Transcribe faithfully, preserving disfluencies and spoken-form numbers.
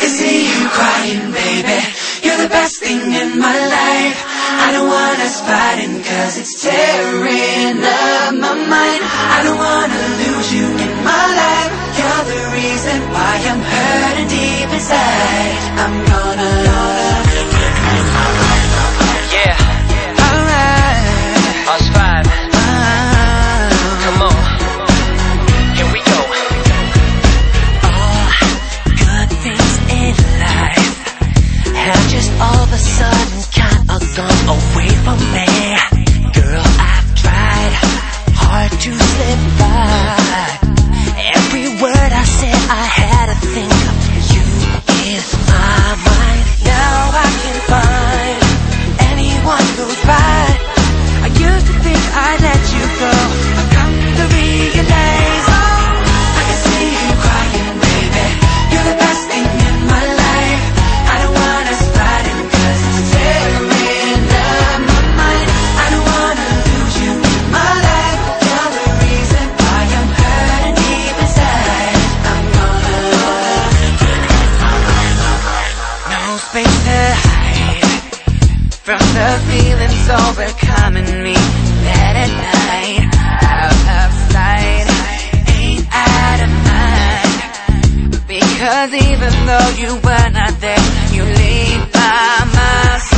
can see you crying, baby. You're the best thing in my life. I don't want us fighting, cause it's tearing up my mind. I don't wanna lose you in my life. You're the reason why I'm hurting deep inside. I'm gonna, gonna Yeah. Alright. Us five. Come on. Here we go. All good things in life have just all of a sudden kinda gone away from me. Girl, I've tried hard to slip by. Every word I said, I had to think of you in my mind. Now I can find anyone who's right. I used to think I'd let you go. I've come to realize, oh, I can see you crying, baby. You're the best thing in my life. I don't want us fighting, cause it's tearing up my mind. I don't wanna lose you in my life. You're the reason why I'm hurting deep inside. I'm gonna, no space to hide from the feelings overcoming me. Late at night, out of sight, ain't out of mind. Because even though you were not there, you leave by my side.